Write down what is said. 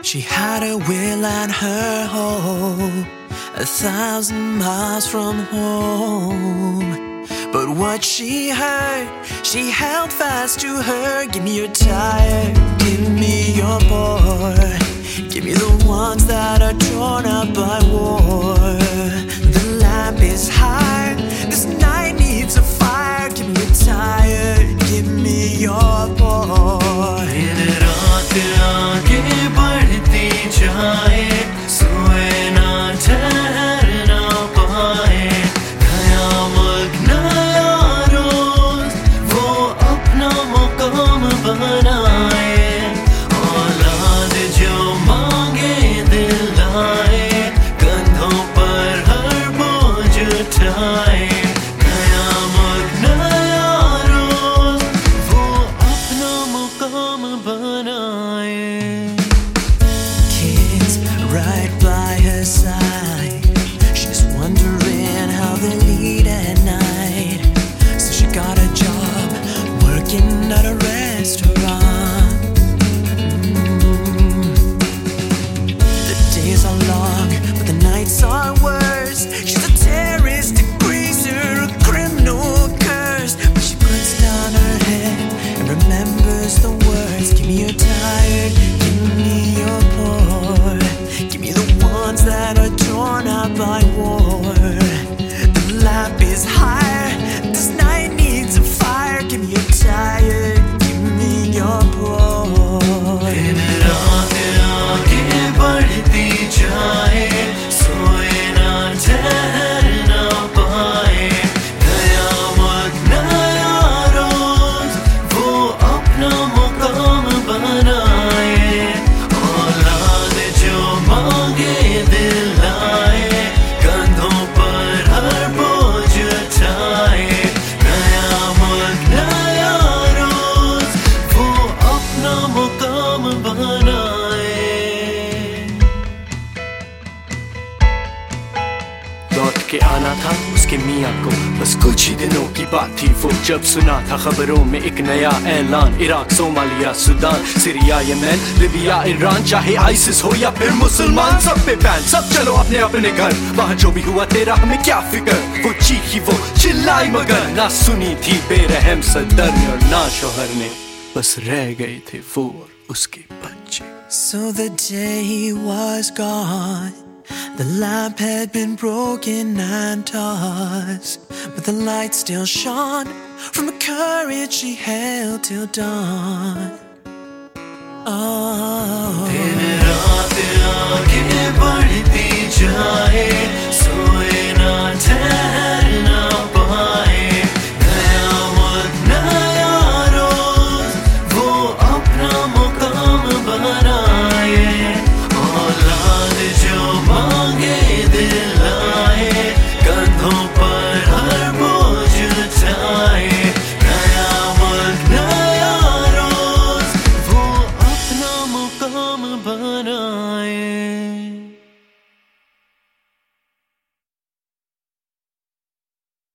She had her will and her hope 1,000 miles from home. But what she heard, she held fast to her. Give me your tire, give me your bore. Give me the ones that are torn up by war. The lamp is high, this night needs a fire. Give me your tire, give me your bore. दिन रात आगे बढ़ती जाए, सोए ना ठहर ना पाए. नया वक्त नया रोज, वो अपना मुकाम बनाए. औलाद जो मांगे दिल लाए, कंधों पर हर बोझ उठाए. नया वक्त नया रोज, वो अपना मुकाम बनाए. Kids right by her side, she's wondering how they lead at night. So she got a job working at a restaurant. The days are long, but the nights are worse. She's a terrorist, a greaser, a criminal curse. But she puts down her head and remembers the words. Give me your tired, give me your poor. Give me the ones that are torn up by war. The lamp is higher, this night needs a fire. Give me your tired, give me your poor. दिन रात आगे बढ़ती जाए, सोए ना ठहर ना पाए. नया वक्त नया रोज, वो अपना मुकाम बनाए. औलाद जो मांगे दिल लाए, कंधों पर हर बोझ उठाए. नया वक्त नया रोज, वो अपना मुकाम बनाए. लौट के आना था उसके मियाँ को, बस कुछ ही दिनों की बात थी वो, जब सुना था खबरों में एक नया ऐलान. Iraq, Somalia, Sudan, Syria, Yemen, Libya, Iran, चाहे आइसिस हो या फिर मुसलमान, सब पे बैन. सब चलो अपने अपने घर, वहाँ जो भी हुआ तेरा हमें क्या फिक्र. वो चीखी वो चिल्लाई मगर ना सुनी थी बेरहम सदर ने और ना शोहर ने. बस रह गए थे वो और उसके बच्चे. So the day he was gone, the lamp had been broken and tossed, but the light still shone from the courage she held till dawn. दिन रात आगे बढ़ती जाए.